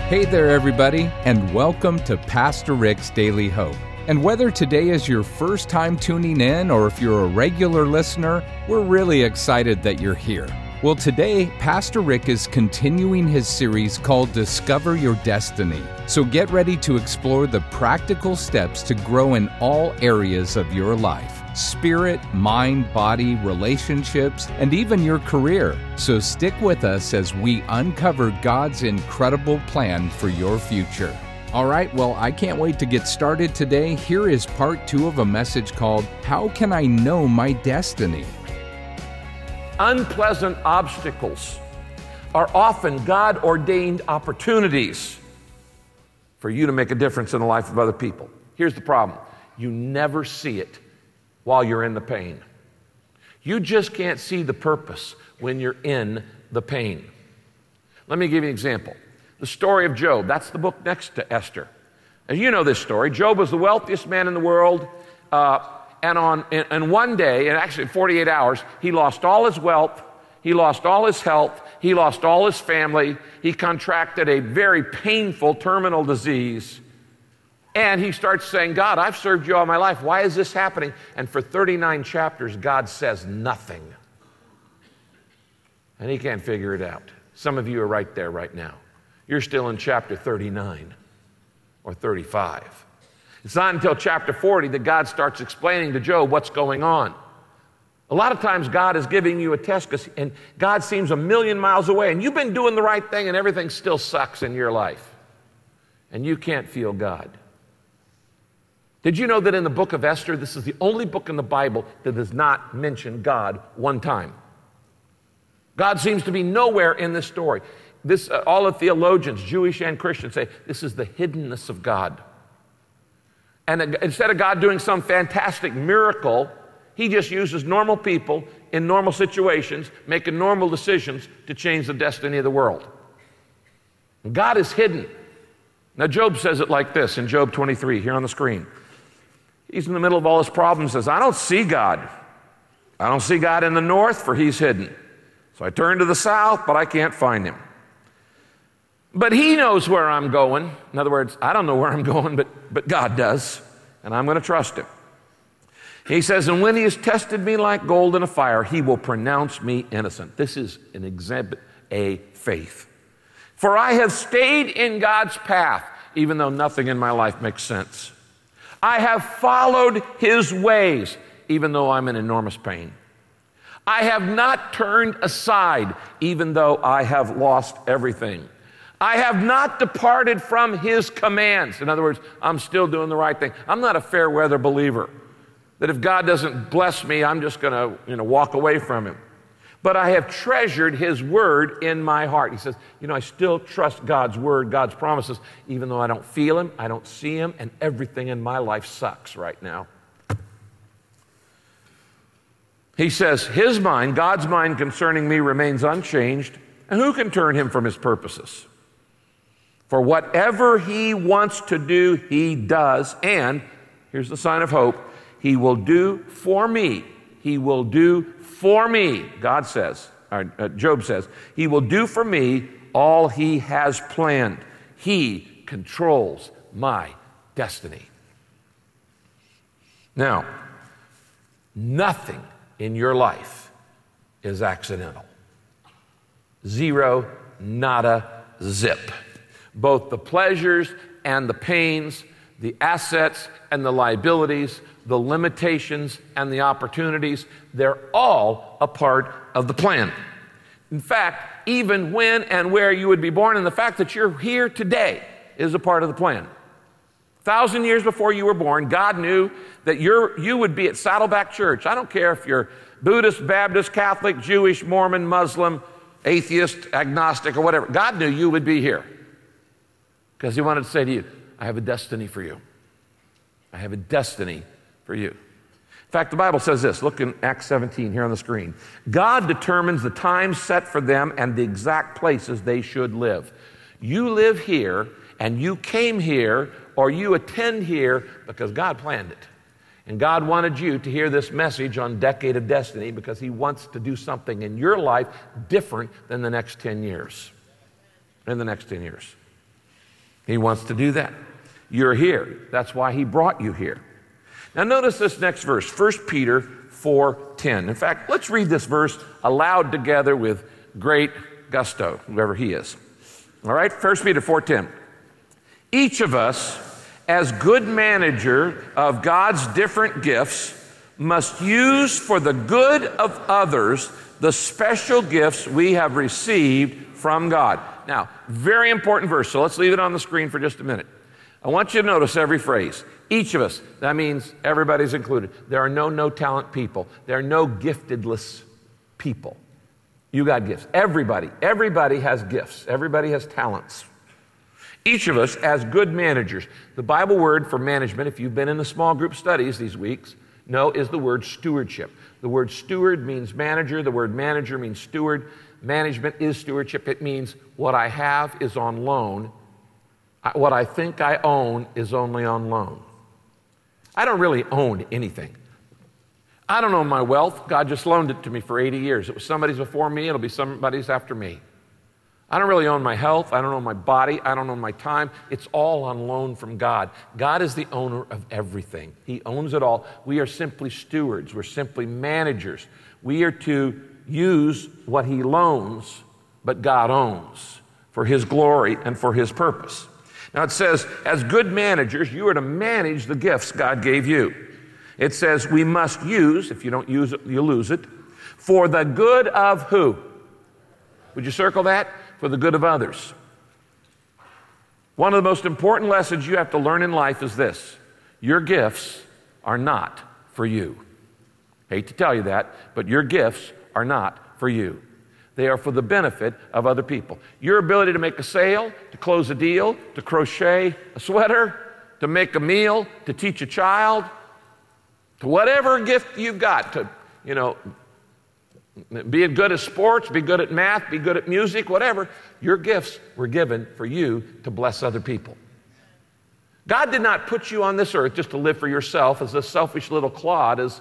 Hey there, everybody, and welcome to Pastor Rick's Daily Hope. And whether today is your first time tuning in or if you're a regular listener, we're really excited that you're here. Well, today, Pastor Rick is continuing his series called Discover Your Destiny. So get ready to explore the practical steps to grow in all areas of your life. Spirit, mind, body, relationships, and even your career. So stick with us as we uncover God's incredible plan for your future. All right, well, I can't wait to get started today. Here is part 2 of a message called, How Can I Know My Destiny? Unpleasant obstacles are often God-ordained opportunities for you to make a difference in the life of other people. Here's the problem. You never see it while you're in the pain. You just can't see the purpose when you're in the pain. Let me give you an example. The story of Job. That's the book next to Esther. And you know this story. Job was the wealthiest man in the world. And one day, and actually 48 hours, he lost all his wealth, he lost all his health, he lost all his family, he contracted a very painful terminal disease, and he starts saying, God, I've served you all my life. Why is this happening? And for 39 chapters, God says nothing. And he can't figure it out. Some of you are right there right now. You're still in chapter 39 or 35. It's not until chapter 40 that God starts explaining to Job what's going on. A lot of times God is giving you a test and God seems a million miles away and you've been doing the right thing and everything still sucks in your life. And you can't feel God. Did you know that in the book of Esther, this is the only book in the Bible that does not mention God one time? God seems to be nowhere in this story. All the theologians, Jewish and Christian, say this is the hiddenness of God. And instead of God doing some fantastic miracle, he just uses normal people in normal situations, making normal decisions to change the destiny of the world. And God is hidden. Now, Job says it like this in Job 23, here on the screen. He's in the middle of all his problems, says, I don't see God. I don't see God in the north, for he's hidden. So I turn to the south, but I can't find him. But he knows where I'm going. In other words, I don't know where I'm going, but God does, and I'm going to trust him. He says, and when he has tested me like gold in a fire, he will pronounce me innocent. This is an exhibit A faith. For I have stayed in God's path, even though nothing in my life makes sense. I have followed his ways, even though I'm in enormous pain. I have not turned aside, even though I have lost everything. I have not departed from his commands. In other words, I'm still doing the right thing. I'm not a fair weather believer, that if God doesn't bless me, I'm just going to walk away from him. But I have treasured his word in my heart. He says, I still trust God's word, God's promises, even though I don't feel him, I don't see him, and everything in my life sucks right now. He says, his mind, God's mind concerning me remains unchanged, and who can turn him from his purposes? For whatever he wants to do, he does, and here's the sign of hope, he will do for me. He will do for me, God says, Job says, he will do for me all he has planned. He controls my destiny. Now, nothing in your life is accidental. Zero, nada, zip. Both the pleasures and the pains, the assets and the liabilities, the limitations and the opportunities, they're all a part of the plan. In fact, even when and where you would be born, and the fact that you're here today is a part of the plan. 1,000 years before you were born, God knew that you would be at Saddleback Church. I don't care if you're Buddhist, Baptist, Catholic, Jewish, Mormon, Muslim, atheist, agnostic, or whatever. God knew you would be here because he wanted to say to you, I have a destiny for you. I have a destiny for you. In fact, the Bible says this. Look in Acts 17 here on the screen. God determines the time set for them and the exact places they should live. You live here and you came here or you attend here because God planned it. And God wanted you to hear this message on Decade of Destiny because he wants to do something in your life different than the next 10 years. In the next 10 years. He wants to do that. You're here. That's why he brought you here. Now notice this next verse, 1 Peter 4:10. In fact, let's read this verse aloud together with great gusto, whoever he is. All right, 1 Peter 4:10. Each of us, as good manager of God's different gifts, must use for the good of others the special gifts we have received from God. Now, very important verse, so let's leave it on the screen for just a minute. I want you to notice every phrase. Each of us, that means everybody's included. There are no talent people. There are no giftedless people. You got gifts. Everybody has gifts. Everybody has talents. Each of us as good managers. The Bible word for management, if you've been in the small group studies these weeks, is the word stewardship. The word steward means manager. The word manager means steward. Management is stewardship. It means what I have is on loan. What I think I own is only on loan. I don't really own anything. I don't own my wealth. God just loaned it to me for 80 years. It was somebody's before me. It'll be somebody's after me. I don't really own my health. I don't own my body. I don't own my time. It's all on loan from God. God is the owner of everything. He owns it all. We are simply stewards. We're simply managers. We are to use what he loans, but God owns for his glory and for his purpose. Now it says, as good managers, you are to manage the gifts God gave you. It says we must use, if you don't use it, you lose it, for the good of who? Would you circle that? For the good of others. One of the most important lessons you have to learn in life is this. Your gifts are not for you. Hate to tell you that, but your gifts are not for you. They are for the benefit of other people. Your ability to make a sale, to close a deal, to crochet a sweater, to make a meal, to teach a child, to whatever gift you've got, to, be good at sports, be good at math, be good at music, whatever. Your gifts were given for you to bless other people. God did not put you on this earth just to live for yourself as a selfish little clod, as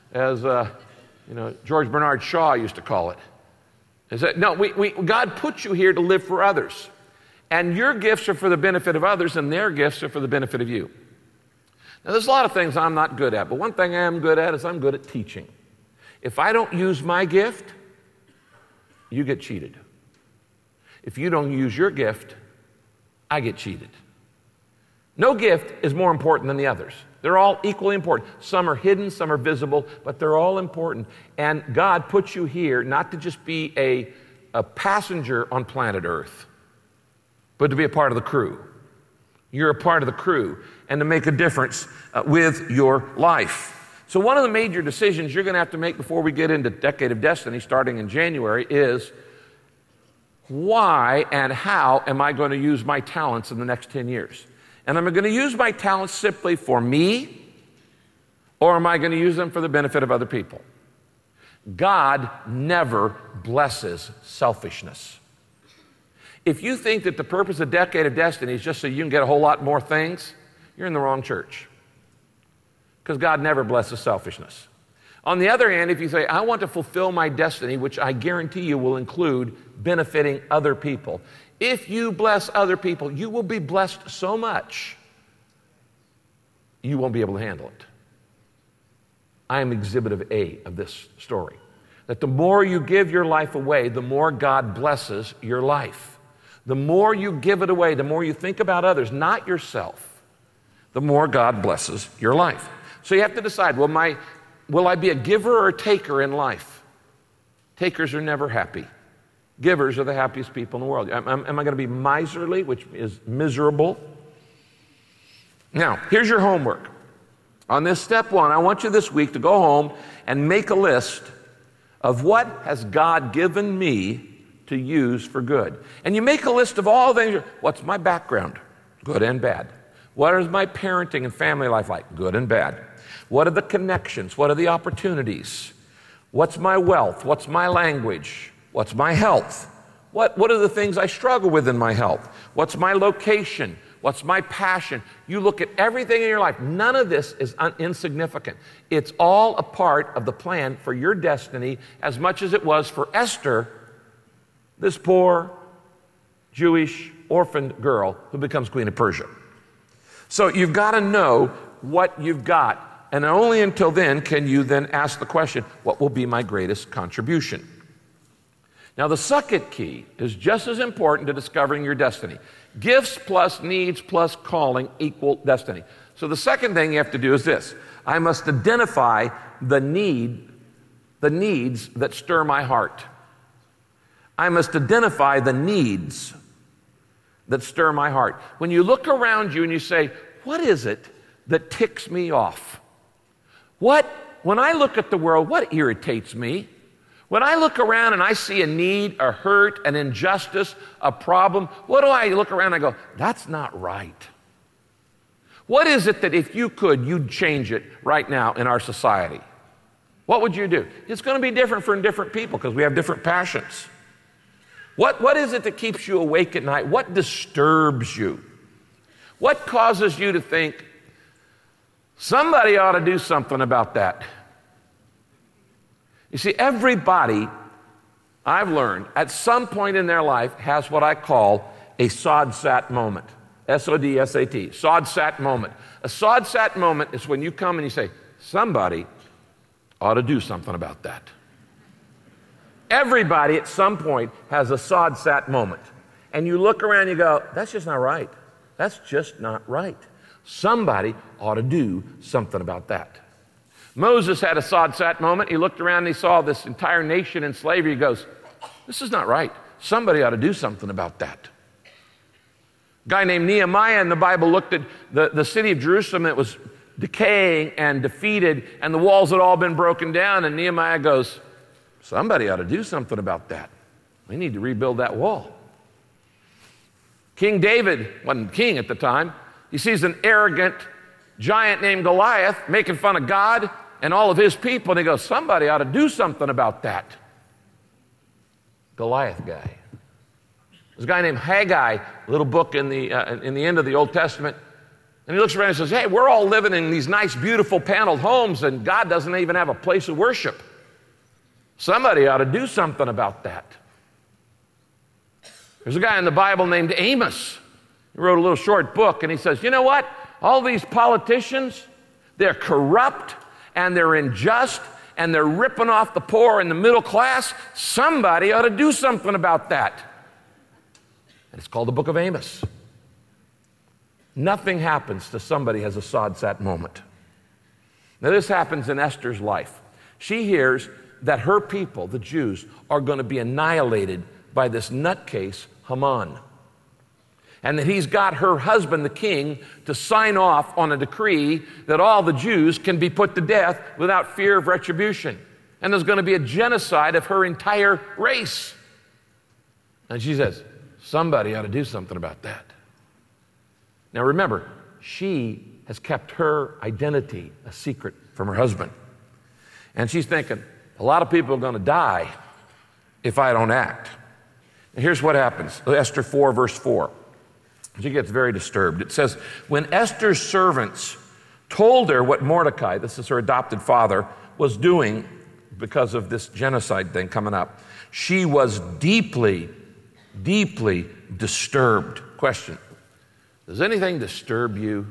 George Bernard Shaw used to call it. God put you here to live for others. And your gifts are for the benefit of others, and their gifts are for the benefit of you. Now, there's a lot of things I'm not good at, but one thing I am good at is I'm good at teaching. If I don't use my gift, you get cheated. If you don't use your gift, I get cheated. No gift is more important than the others. They're all equally important. Some are hidden, some are visible, but they're all important. And God put you here not to just be a passenger on planet Earth, but to be a part of the crew. You're a part of the crew and to make a difference with your life. So one of the major decisions you're going to have to make before we get into Decade of Destiny starting in January is, why and how am I going to use my talents in the next 10 years? And am I going to use my talents simply for me, or am I going to use them for the benefit of other people? God never blesses selfishness. If you think that the purpose of Decade of Destiny is just so you can get a whole lot more things, you're in the wrong church. Because God never blesses selfishness. On the other hand, if you say, I want to fulfill my destiny, which I guarantee you will include benefiting other people, if you bless other people, you will be blessed so much, you won't be able to handle it. I am exhibit A of this story. That the more you give your life away, the more God blesses your life. The more you give it away, the more you think about others, not yourself, the more God blesses your life. So you have to decide, will I be a giver or a taker in life? Takers are never happy. Givers are the happiest people in the world. Am I going to be miserly, which is miserable? Now, here's your homework. On this step one, I want you this week to go home and make a list of what has God given me to use for good. And you make a list of all things. What's my background? Good and bad. What is my parenting and family life like? Good and bad. What are the connections? What are the opportunities? What's my wealth? What's my language? What's my health? What are the things I struggle with in my health? What's my location? What's my passion? You look at everything in your life. None of this is insignificant. It's all a part of the plan for your destiny as much as it was for Esther, this poor Jewish orphaned girl who becomes Queen of Persia. So you've got to know what you've got. And only until then can you then ask the question, what will be my greatest contribution? Now, the second key is just as important to discovering your destiny. Gifts plus needs plus calling equal destiny. So the second thing you have to do is this. I must identify the needs that stir my heart. I must identify the needs that stir my heart. When you look around you and you say, what is it that ticks me off? When I look at the world, what irritates me? When I look around and I see a need, a hurt, an injustice, a problem, what do I look around and I go, that's not right? What is it that if you could, you'd change it right now in our society? What would you do? It's going to be different for different people because we have different passions. What is it that keeps you awake at night? What disturbs you? What causes you to think, somebody ought to do something about that? You see, everybody, I've learned, at some point in their life has what I call a sod-sat moment. S-O-D-S-A-T, sod-sat moment. A sod-sat moment is when you come and you say, somebody ought to do something about that. Everybody at some point has a sod-sat moment. And you look around and you go, that's just not right. That's just not right. Somebody ought to do something about that. Moses had a sod-sat moment. He looked around and he saw this entire nation in slavery. He goes, this is not right. Somebody ought to do something about that. A guy named Nehemiah in the Bible looked at the city of Jerusalem that was decaying and defeated, and the walls had all been broken down, and Nehemiah goes, somebody ought to do something about that. We need to rebuild that wall. King David wasn't king at the time. He sees an arrogant giant named Goliath making fun of God and all of his people, and he goes, somebody ought to do something about that. Goliath guy. There's a guy named Haggai, a little book in the end of the Old Testament, and he looks around and says, hey, we're all living in these nice, beautiful paneled homes, and God doesn't even have a place of worship. Somebody ought to do something about that. There's a guy in the Bible named Amos. He wrote a little short book, and he says, you know what? All these politicians, they're corrupt, and they're unjust, and they're ripping off the poor and the middle class. Somebody ought to do something about that. And it's called the book of Amos. Nothing happens to somebody who has a sod-sat moment. Now, this happens in Esther's life. She hears that her people, the Jews, are going to be annihilated by this nutcase, Haman. And that he's got her husband, the king, to sign off on a decree that all the Jews can be put to death without fear of retribution. And there's going to be a genocide of her entire race. And she says, somebody ought to do something about that. Now remember, she has kept her identity a secret from her husband. And she's thinking, a lot of people are going to die if I don't act. And here's what happens. Esther 4, verse 4. She gets very disturbed. It says, when Esther's servants told her what Mordecai, this is her adopted father, was doing because of this genocide thing coming up, she was deeply, deeply disturbed. Question, does anything disturb you?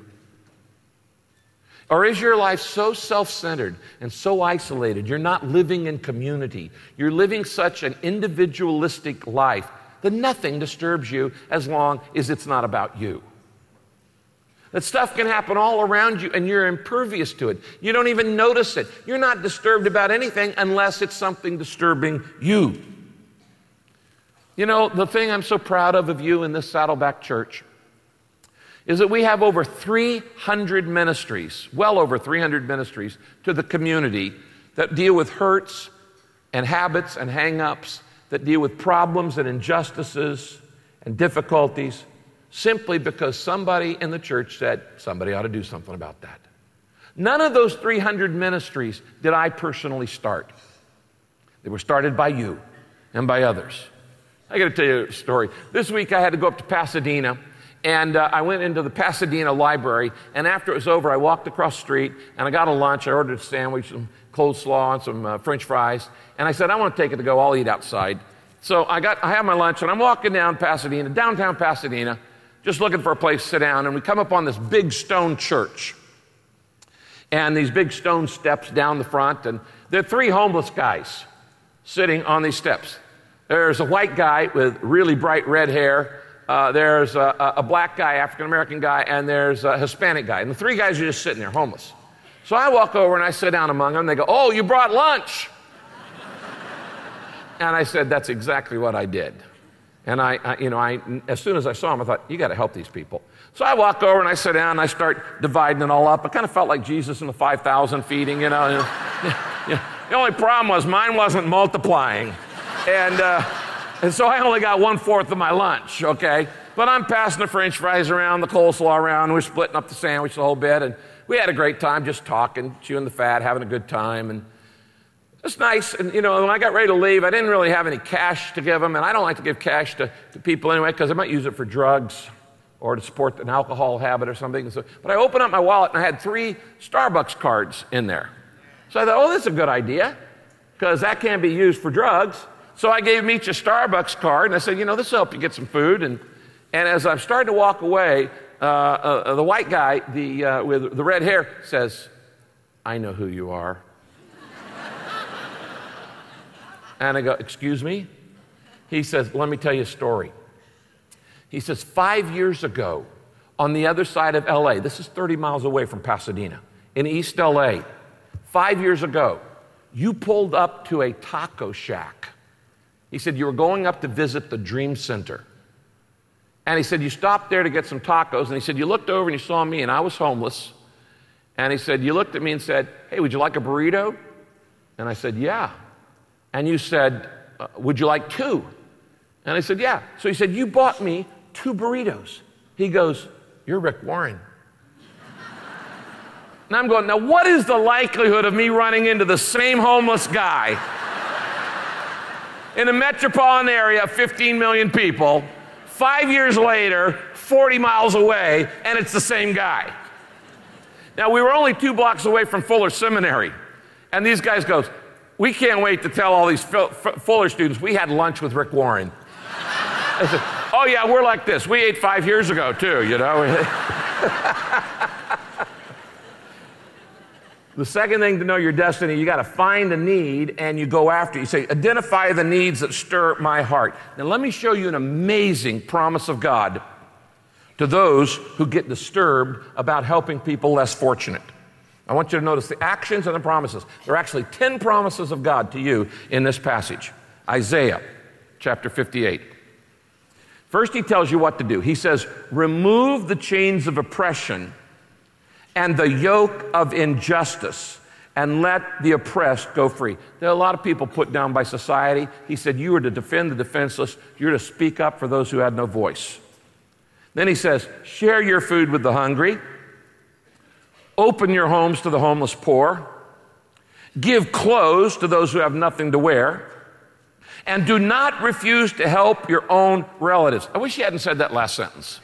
Or is your life so self-centered and so isolated, you're not living in community, you're living such an individualistic life that nothing disturbs you as long as it's not about you? That stuff can happen all around you and you're impervious to it. You don't even notice it. You're not disturbed about anything unless it's something disturbing you. You know, the thing I'm so proud of you in this Saddleback Church is that we have over 300 ministries, well over 300 ministries to the community that deal with hurts and habits and hang-ups, that deal with problems and injustices and difficulties, simply because somebody in the church said, somebody ought to do something about that. None of those 300 ministries did I personally start. They were started by you and by others. I got to tell you a story. This week I had to go up to Pasadena, and I went into the Pasadena library, and after it was over, I walked across the street, and I got a lunch. I ordered a sandwich, some coleslaw, and some French fries, and I said, I want to take it to go. I'll eat outside. So I have my lunch, and I'm walking down Pasadena, downtown Pasadena, just looking for a place to sit down, and we come upon this big stone church. And these big stone steps down the front, and there are 3 homeless guys sitting on these steps. There's a white guy with really bright red hair. There's a black guy, African-American guy, and there's a Hispanic guy. And the 3 guys are just sitting there, homeless. So I walk over and I sit down among them. They go, "Oh, you brought lunch." And I said, "That's exactly what I did." And I as soon as I saw them, I thought, you got to help these people. So I walk over and I sit down and I start dividing it all up. I kind of felt like Jesus in the 5,000 feeding, The only problem was mine wasn't multiplying. And so I only got 1/4 of my lunch, okay? But I'm passing the French fries around, the coleslaw around, and we're splitting up the sandwich the whole bit. And we had a great time just talking, chewing the fat, having a good time. And it's nice. And, when I got ready to leave, I didn't really have any cash to give them. And I don't like to give cash to people anyway, because I might use it for drugs or to support an alcohol habit or something. But I opened up my wallet, and I had 3 Starbucks cards in there. So I thought, oh, this is a good idea, because that can't be used for drugs. So I gave them each a Starbucks card, and I said, this will help you get some food. And as I'm starting to walk away, the white guy with the red hair says, "I know who you are." And I go, "Excuse me?" He says, "Let me tell you a story." He says, 5 years ago, on the other side of L.A., this is 30 miles away from Pasadena, in East L.A., 5 years ago, you pulled up to a taco shack. He said, you were going up to visit the Dream Center. And he said, you stopped there to get some tacos. And he said, you looked over and you saw me, and I was homeless. And he said, you looked at me and said, "Hey, would you like a burrito?" And I said, "Yeah." And you said, "Would you like 2? And I said, "Yeah." So he said, you bought me 2 burritos. He goes, "You're Rick Warren." And I'm going, now what is the likelihood of me running into the same homeless guy in a metropolitan area of 15 million people, 5 years later, 40 miles away, and it's the same guy? Now, we were only 2 blocks away from Fuller Seminary, and these guys goes, "We can't wait to tell all these Fuller students we had lunch with Rick Warren." I said, "Oh yeah, we're like this. We ate 5 years ago too, The second thing to know your destiny, you got to find a need and you go after it. You say, identify the needs that stir my heart. Now let me show you an amazing promise of God to those who get disturbed about helping people less fortunate. I want you to notice the actions and the promises. There are actually 10 promises of God to you in this passage. Isaiah chapter 58. First, he tells you what to do. He says, remove the chains of oppression and the yoke of injustice, and let the oppressed go free. There are a lot of people put down by society. He said, you are to defend the defenseless. You're to speak up for those who had no voice. Then he says, share your food with the hungry. Open your homes to the homeless poor. Give clothes to those who have nothing to wear. And do not refuse to help your own relatives. I wish he hadn't said that last sentence.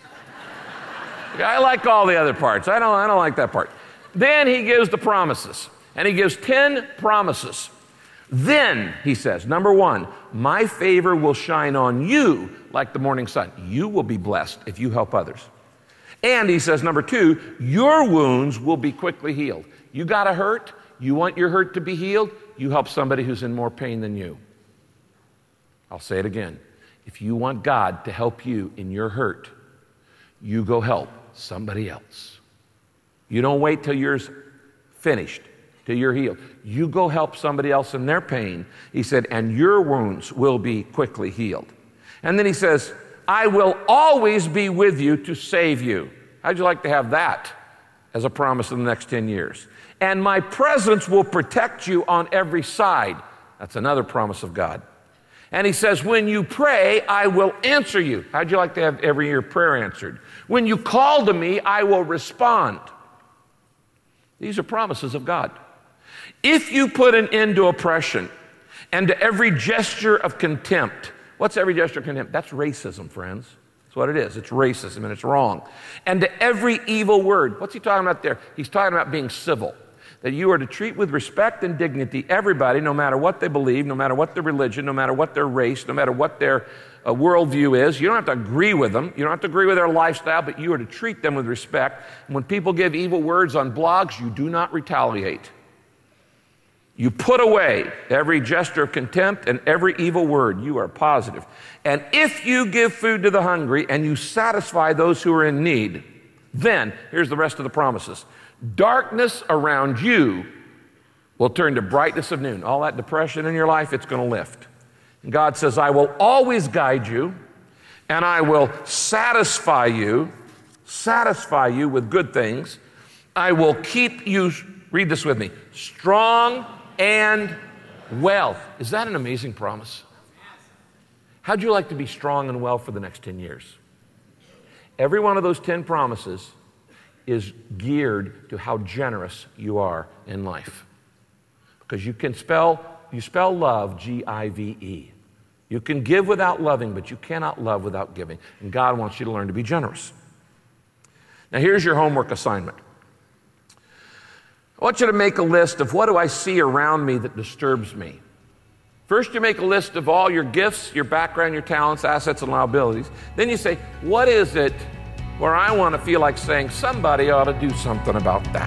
I like all the other parts. I don't like that part. Then he gives the promises. And he gives 10 promises. Then, he says, number 1, my favor will shine on you like the morning sun. You will be blessed if you help others. And he says, number 2, your wounds will be quickly healed. You got a hurt? You want your hurt to be healed? You help somebody who's in more pain than you. I'll say it again. If you want God to help you in your hurt, you go help somebody else. You don't wait till you're finished, till you're healed. You go help somebody else in their pain. He said, and your wounds will be quickly healed. And then he says, I will always be with you to save you. How'd you like to have that as a promise in the next 10 years? And my presence will protect you on every side. That's another promise of God. And he says, when you pray, I will answer you. How'd you like to have every year prayer answered? When you call to me, I will respond. These are promises of God. If you put an end to oppression and to every gesture of contempt, what's every gesture of contempt? That's racism, friends. That's what it is. It's racism and it's wrong. And to every evil word, what's he talking about there? He's talking about being civil. that you are to treat with respect and dignity everybody, no matter what they believe, no matter what their religion, no matter what their race, no matter what their worldview is. You don't have to agree with them. You don't have to agree with their lifestyle, but you are to treat them with respect. And when people give evil words on blogs, you do not retaliate. You put away every gesture of contempt and every evil word. You are positive. And if you give food to the hungry and you satisfy those who are in need, then, here's the rest of the promises. Darkness around you will turn to brightness of noon. All that depression in your life, it's going to lift. And God says, I will always guide you, and I will satisfy you with good things. I will keep you, read this with me, strong and well. Is that an amazing promise? How'd you like to be strong and well for the next 10 years? Every one of those 10 promises is geared to how generous you are in life. Because you spell love, G-I-V-E. You can give without loving, but you cannot love without giving. And God wants you to learn to be generous. Now here's your homework assignment. I want you to make a list of what do I see around me that disturbs me. First, you make a list of all your gifts, your background, your talents, assets, and liabilities. Then you say, what is it where I want to feel like saying somebody ought to do something about that?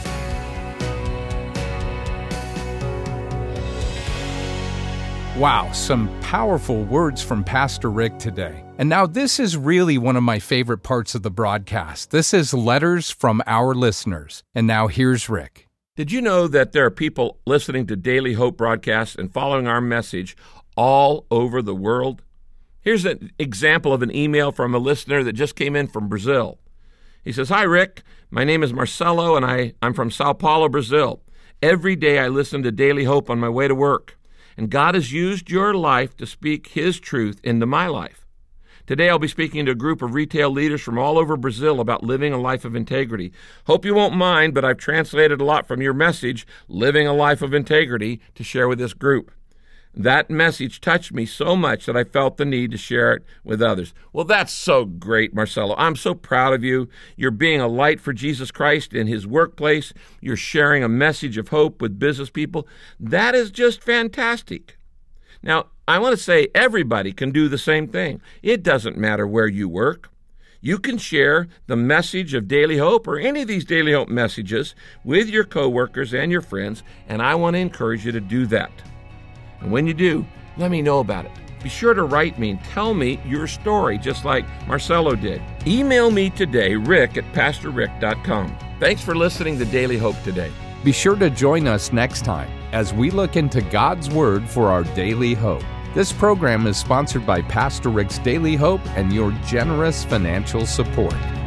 Wow, some powerful words from Pastor Rick today. And now this is really one of my favorite parts of the broadcast. This is letters from our listeners. And now here's Rick. Did you know that there are people listening to Daily Hope broadcasts and following our message all over the world? Here's an example of an email from a listener that just came in from Brazil. He says, Hi, Rick. My name is Marcelo, and I'm from Sao Paulo, Brazil. Every day I listen to Daily Hope on my way to work, and God has used your life to speak His truth into my life. Today I'll be speaking to a group of retail leaders from all over Brazil about living a life of integrity. Hope you won't mind, but I've translated a lot from your message, Living a Life of Integrity, to share with this group. That message touched me so much that I felt the need to share it with others. Well, that's so great, Marcelo. I'm so proud of you. You're being a light for Jesus Christ in His workplace. You're sharing a message of hope with business people. That is just fantastic. Now, I want to say everybody can do the same thing. It doesn't matter where you work. You can share the message of Daily Hope or any of these Daily Hope messages with your coworkers and your friends, and I want to encourage you to do that. And when you do, let me know about it. Be sure to write me and tell me your story, just like Marcelo did. Email me today, rick@pastorrick.com. Thanks for listening to Daily Hope today. Be sure to join us next time as we look into God's Word for our daily hope. This program is sponsored by Pastor Rick's Daily Hope and your generous financial support.